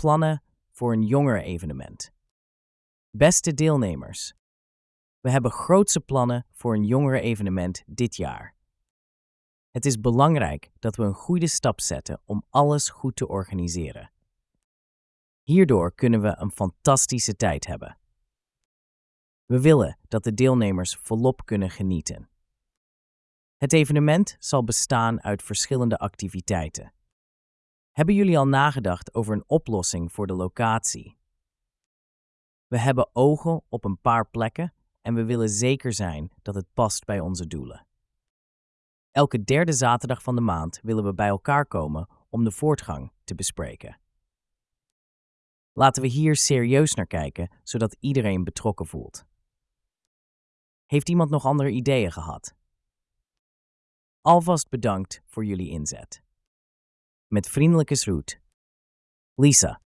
plannen voor een jongerenevenement. Beste deelnemers, we hebben grootse plannen voor een jongerenevenement dit jaar. Het is belangrijk dat we een goede stap zetten om alles goed te organiseren. Hierdoor kunnen we een fantastische tijd hebben. We willen dat de deelnemers volop kunnen genieten. Het evenement zal bestaan uit verschillende activiteiten. Hebben jullie al nagedacht over een oplossing voor de locatie? We hebben ogen op een paar plekken en we willen zeker zijn dat het past bij onze doelen. Elke derde zaterdag van de maand willen we bij elkaar komen om de voortgang te bespreken. Laten we hier serieus naar kijken, zodat iedereen betrokken voelt. Heeft iemand nog andere ideeën gehad? Alvast bedankt voor jullie inzet. Met vriendelijke groet, Lisa.